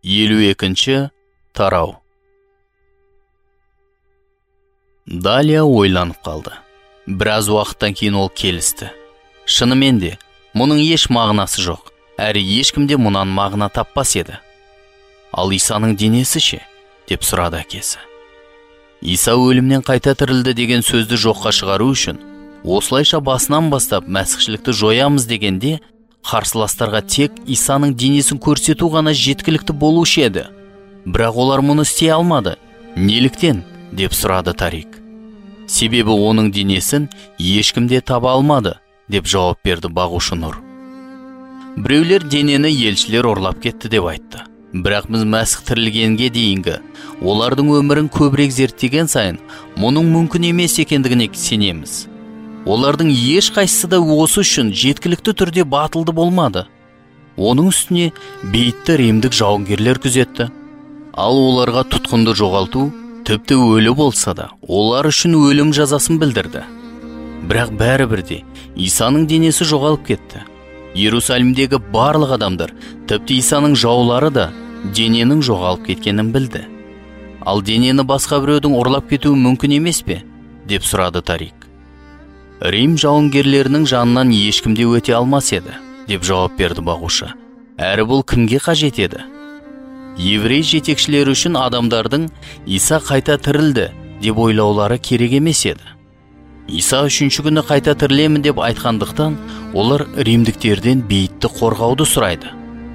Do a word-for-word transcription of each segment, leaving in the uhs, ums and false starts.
елу екінші тарау. Далия ойланып қалды. Біраз уақыттан кейін ол келісті. Шынымен де, мұның еш мағынасы жоқ, әрі ешкімде мұнан мағына таппас еді. Ал Исаның денесі ше? Деп сұрады әкесі. Иса өлімнен қайта тірілді деген сөзді жоққа шығару үшін, осылайша басынан бастап мәсіхшілікті жоямыз дегенде, қарсыластарға тек Исаның денесін көрсету ғана жеткілікті болушы еді. Бірақ олар мұны істей алмады. Неліктен? Деп сұрады Тарик. Себебі оның денесін ешкімде таба алмады, деп жауап берді бағушы Нұр. Біреулер денені елшілер ұрлап кетті деп айтты. Бірақ біз мәсіх тірілгенге дейінгі олардың өмірін көбірек зерттеген сайын, мұның мүмкін емес екендігіне сенеміз. Олардың еш қайсысы да осы үшін жеткілікті түрде батылды болмады. Оның үстіне бейітті римдік жауынгерлер күзетті. Ал оларға тұтқынды жоғалту, тіпті өлі болса да, олар үшін өлім жазасын білдірді. Бірақ бәрібірде Исаның денесі жоғалып кетті. Иерусалимдегі барлық адамдар, тіпті Исаның жаулары да дененің жоғалып кеткенін білді. Ал денені басқа біреудің ұрлап кетуі мүмкін емес пе? Деп сұрады Тарик. Рим жауынгерлерінің жанынан ешкімде өте алмас еді, деп жауап берді бағушы. Әрі бұл кімге қажет еді? Еврей жетекшілері үшін адамдардың Иса қайта тірілді деп ойлаулары керек емес еді. Иса үшінші күні қайта тірілемін деп айтқандықтан, олар римдіктерден бейітті қорғауды сұрайды.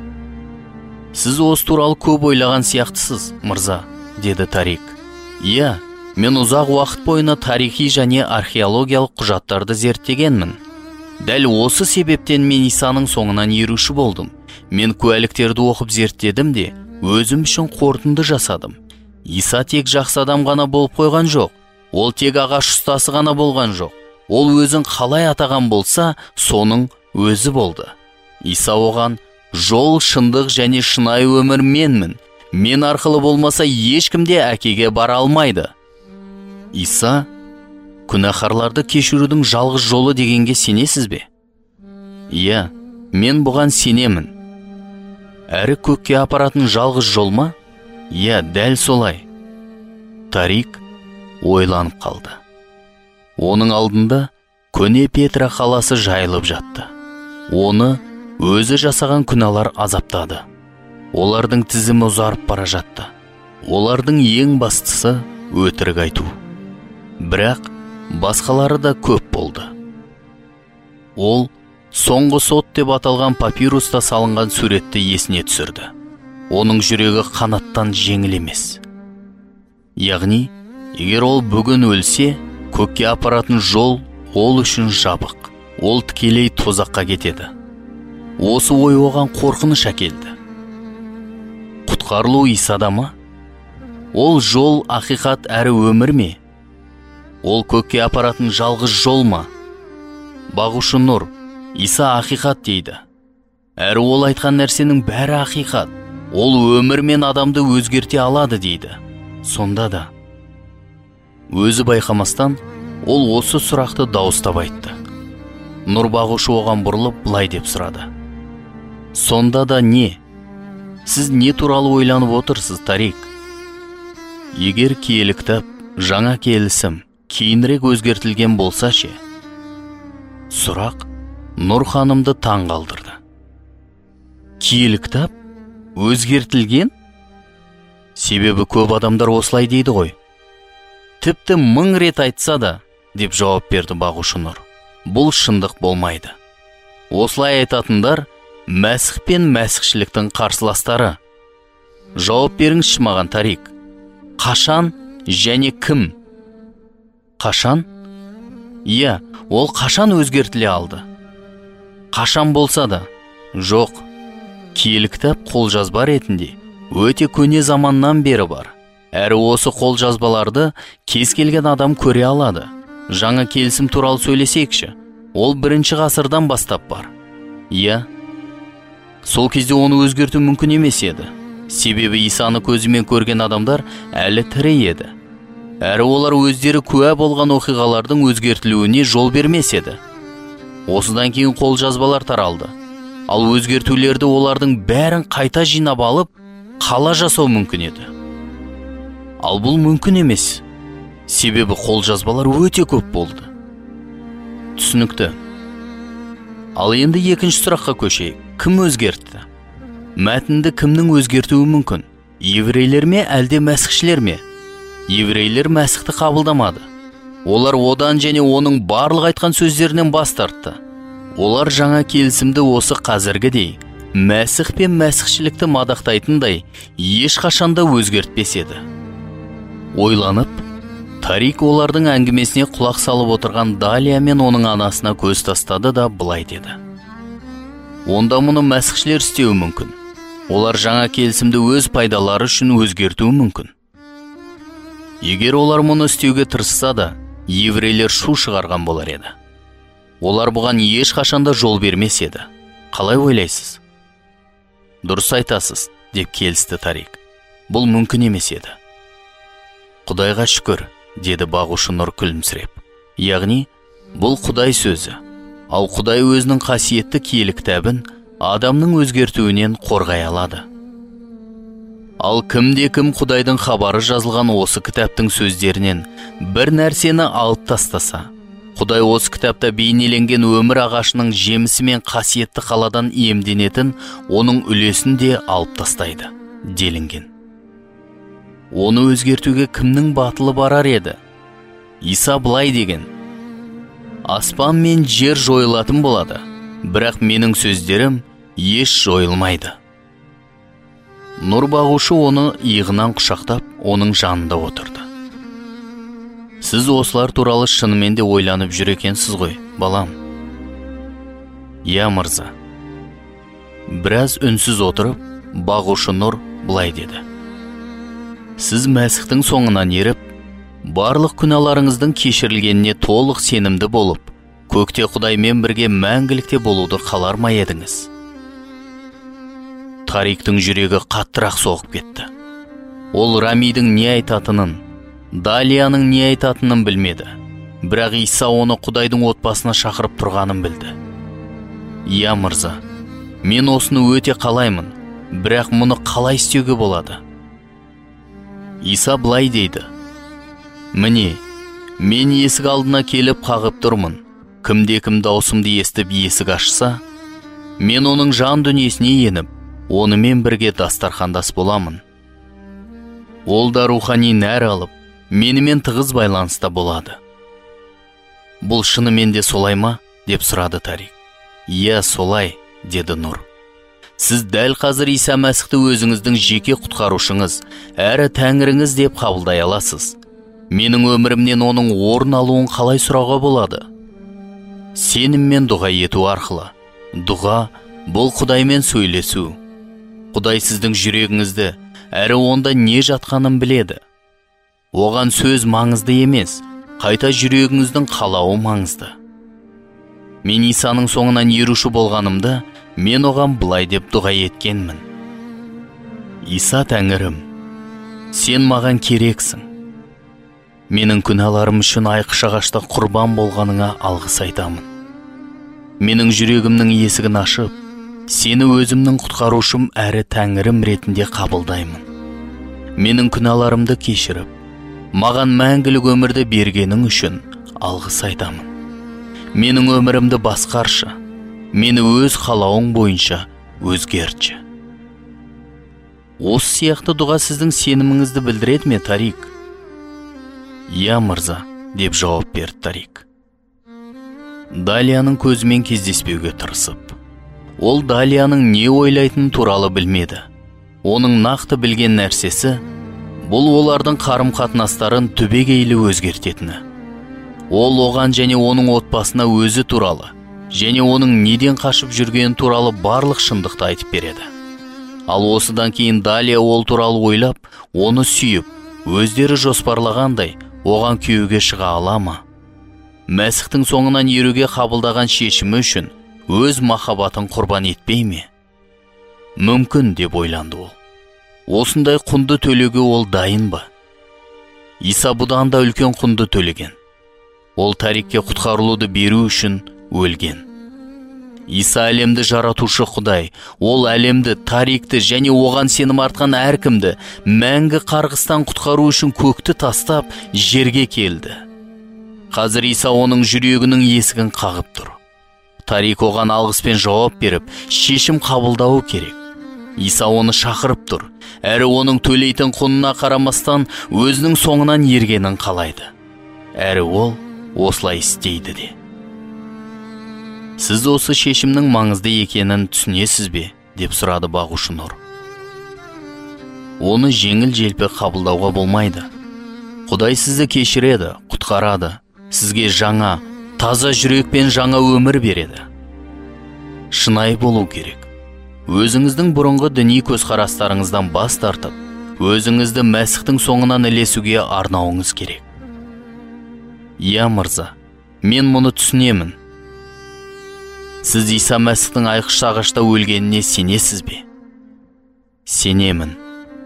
Сіз осы туралы көп ойлаған сияқтысыз, мырза, деді Тарик. Иә, мен ұзақ уақыт бойына тарихи және археологиялық құжаттарды зерттегенмін. Дәл осы себептен мен Исаның соңынан еруші болдым. Мен куәліктерді оқып зерттедім де, өзім үшін қорытынды жасадым. Иса тек жақсы адам ғана болып қойған жоқ. Ол тек ағаш ұстасы ғана болған жоқ. Ол өзін қалай атаған болса, соның өзі болды. Иса оған, жол, шындық және шынайы өмір менмін. Мен арқылы болмаса ешкімде әкеге бара алмайды. Иса, күнәһарларды кешірудің жалғыз жолы дегенге сенесіз бе? Иә, мен бұған сенемін. Әрі көкке апаратын жалғыз жол ма? Иә, дәл солай. Тарик ойланып қалды. Оның алдында көне Петра қаласы жайылып жатты. Оны өзі жасаған күнәлар азаптады. Олардың тізімі ұзарып бара жатты. Олардың ең бастысы өтірік айту. Бірақ басқалары да көп болды. Ол соңғы сот деп аталған папируста салынған суретті есіне түсірді. Оның жүрегі қанаттан жеңіл емес. Яғни, егер ол бүгін өлсе, көкке апаратын жол ол үшін жабық. Ол тікелей тозаққа кетеді. Осы ой оған қорқыныш әкелді. Құтқарылу Исада ма? Ол жол ақиқат әрі өмір ме? Ол көкке апаратын жалғыз жол ма? Бағушы Нұр, Иса ақиқат дейді. Әрі ол айтқан нәрсенің бәрі ақиқат. Ол өмір мен адамды өзгерте алады дейді. Сонда да өзі байқамастан ол осы сұрақты дауыстап айтты. Нұр бағушы оған бұрылып былай деп сұрады. Сонда да не? Сіз не туралы ойланып отырсыз, Тарик? Егер киелі кітап, жаңа келісім кейінірек өзгертілген болса ше? Сұрақ Нұр ханымды таң қалдырды. Киелі кітап өзгертілген? Себебі көп адамдар осылай дейді ғой. Тіпті мың рет айтса да, деп жауап берді бағушы Нұр. Бұл шындық болмайды. Осылай айтатындар Мәсіх пен мәсіхшіліктің қарсыластары. Жауап беріңізші маған, Тарик. Қашан және кім? Қашан? Иә, ол қашан өзгертіле алды? Қашан болса да? Жоқ. Киелі кітап қолжазба ретінде өте көне заманнан бері бар. Әрі осы қолжазбаларды кез келген адам көре алады. Жаңа келісім туралы сөйлесекші. Ол бірінші ғасырдан бастап бар. Иә. Сол кезде оны өзгерту мүмкін емес еді. Себебі Исаны көзімен көрген адамдар әлі тірі еді. Әрі олар өздері куә болған оқиғалардың өзгертілуіне жол бермес еді. Осыдан кейін қолжазбалар таралды. Ал өзгертулерді олардың бәрін қайта жинап алып, қала жасау мүмкін еді. Ал бұл мүмкін емес. Себебі қолжазбалар өте көп болды. Түсінікті. Ал енді екінші сұраққа көшейік. Кім өзгертті? Мәтінді кімнің өзгертуі мүмкін? Еврейлер ме, әлде мәсіхшілер ме? Еврейлер мәсіхті қабылдамады. Олар одан және оның барлық айтқан сөздерінен бас тартты. Олар жаңа келісімді осы қазіргідей мәсіх пен мәсіхшілікті мадақтайтындай ешқашанда өзгертпес еді. Ойланып, Тарик олардың әңгімесіне құлақ салып отырған Далия мен оның анасына көз тастады да былай деді. Онда мұны мәсіхшілер істеуі мүмкін. Олар жаңа келісімді өз пайдалары үшін өзгертуі мүмкін. Егер олар мұны істеуге тырысса да, еврейлер шу шығарған болар еді. Олар бұған ешқашанда жол бермес еді. Қалай ойлайсыз? Дұрыс айтасыз, деп келісті Тарик. Бұл мүмкін емес еді. Құдайға шүкір, деді бағушы Нұр күлімсіреп. Яғни, бұл Құдай сөзі. Ал Құдай өзінің қасиетті киелі кітабын адамның өзгертуінен қорғай алады. Ал кімде-кім Құдайдың хабары жазылған осы кітаптың сөздерінен бір нәрсені алып тастаса, Құдай осы кітапта бейнеленген өмір ағашының жемісі мен қасиетті қаладан иемденетін оның үлесін де алып тастайды, делінген. Оны өзгертуге кімнің батылы барар еді? Иса былай деген: аспан мен жер жойылатын болады, бірақ менің сөздерім еш жойылмайды. Нұр бағушы оны иығынан құшақтап, оның жанында отырды. Сіз осылар туралы шынымен де ойланып жүр екенсіз ғой, балам? Я, мырза. Біраз үнсіз отырып, бағушы Нұр былай деді: сіз Мәсіхтің соңынан еріп, барлық күнәларыңыздың кешірілгеніне толық сенімді болып, көкте Құдаймен бірге мәңгілікте болуды қалар ма едіңіз? Тариктің жүрегі қаттырақ соғып кетті. Ол Рамидің не айтатынын, Далияның не айтатынын білмеді. Бірақ Иса оны Құдайдың отбасына шақырып тұрғанын білді. Я, мырза, мен осыны өте қалаймын, бірақ мұны қалай істеуге болады? Иса былай дейді: міне, мен есік алдына келіп қағып тұрмын. Кімде-кім даусымды естіп есік ашса, мен оның жан дүниесіне еніп, онымен бірге дастархандас боламын. Ол да рухани нәр алып, менімен тығыз байланыста болады. Бұл шынымен де солай ма? Деп сұрады Тарик. Иә, солай, деді Нұр. Сіз дәл қазір Иса Мәсіхті өзіңіздің жеке құтқарушыңыз, әрі тәңіріңіз деп қабылдай аласыз. Менің өмірімнен оның орын алуын қалай сұрауға болады? Сеніммен дұға ету арқылы. Дұға бұл Құдаймен сөйлесу. Құдай сіздің жүрегіңізді, әрі онда не жатқанын біледі. Оған сөз маңызды емес, қайта жүрегіңіздің қалауы маңызды. Мен Исаның соңынан еруші болғанымда, мен оған былай деп дұға еткенмін: Иса Тәңірім, сен маған керексің. Менің күнәларым үшін айқыш ағашта құрбан болғаныңа алғыс айтамын. Менің жүрегімнің есігін ашып, сені өзімнің құтқарушым әрі Тәңірім ретінде қабылдаймын. Менің күнәларымды кешіріп, маған мәңгілік өмірді бергенің үшін алғыс айтамын. Менің өмірімді басқаршы, мені өз қалауың бойынша өзгертші. Осы сияқты дұға сіздің сеніміңізді білдіреді ме, Тарик? Я, мырза, деп жауап берді Тарик. Далияның көзімен кездеспеуге тырысып, ол Далияның не ойлайтын туралы білмеді. Оның нақты білген нәрсесі бұл олардың қарым-қатынастарын түбегейлі өзгертетіні. Ол оған және оның отбасына өзі туралы, және оның неден қашып жүргені туралы барлық шындықты айтып береді. Ал осыдан кейін Далия ол туралы ойлап, оны сүйіп, өздері жоспарлағандай, оған күйеуге шыға ала ма? Мәсіхтің соңынан еруге қабылдаған шешімі үшін өз махаббатын құрбан етпей ме? Мүмкін, деп ойланды ол. Осындай құнды төлеуге ол дайын ба? Иса бұдан да үлкен құнды төлеген. Ол Тарикке құтқарылуды беру үшін өлген. Иса әлемді жаратушы Құдай, ол әлемді, тарихты және оған сенім артқан әркімді мәңгі қарғыстан құтқару үшін көкті тастап, жерге келді. Қазір Иса оның жүрегінің есігін қағып тұр. Тарих оған алғыспен жауап беріп, шешім қабылдауы керек. Иса оны шақырып тұр, әрі оның төлейтін құнына қарамастан өзінің соңынан ергенін қалайды. Әрі ол осылай істейді де. Сіз осы шешімнің маңызды екенін түсінесіз бе? Деп сұрады бағушы Нұр. Оны жеңіл-желпі қабылдауға болмайды. Құдай сізді кешіреді, құтқарады, сізге жаңа, таза жүрекпен жаңа өмір береді. Шынайы болу керек. Өзіңіздің бұрынғы діни көзқарастарыңыздан бас тартып, өзіңізді Мәсіхтің соңынан ілесуге арнауыңыз керек. Иә мырза, мен мұны түсінемін. Сіз Иса Мәсіхтің айқыш ағашта өлгеніне сенесіз бе? Сенемін.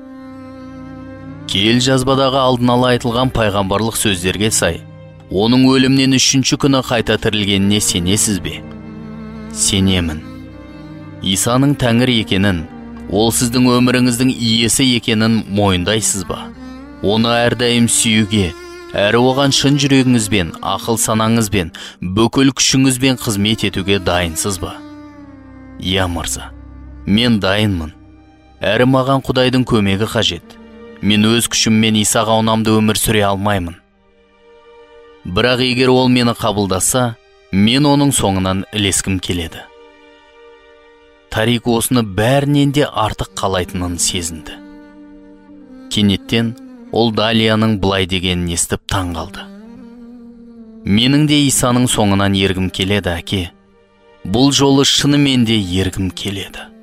Кел жазбадағы алдын ала айтылған пайғамбарлық сөздерге сай, оның өлімнен үшінші күні қайта тірілгеніне сенесіз бе? Сенемін. Исаның Тәңір екенін, ол сіздің өміріңіздің иесі екенін мойындайсыз ба? Оны әрдайым сүюге, әрі оған шын жүрегіңізбен, ақыл санаңызбен, бүкіл күшіңізбен қызмет етуге дайынсыз ба? Иә мырза, мен дайынмын. Әрі маған Құдайдың көмегі қажет. Мен өз күшіммен Исаға ұнамды өмір сүре алмаймын. Бірақ егер ол мені қабылдаса, мен оның соңынан ілескім келеді. Тарик осыны бәрінен де артық қалайтынын сезінді. Кенеттен ол Далияның бұлай дегенін естіп таң қалды. Менің де Исаның соңынан ергім келеді, әке. Бұл жолы шынымен де ергім келеді.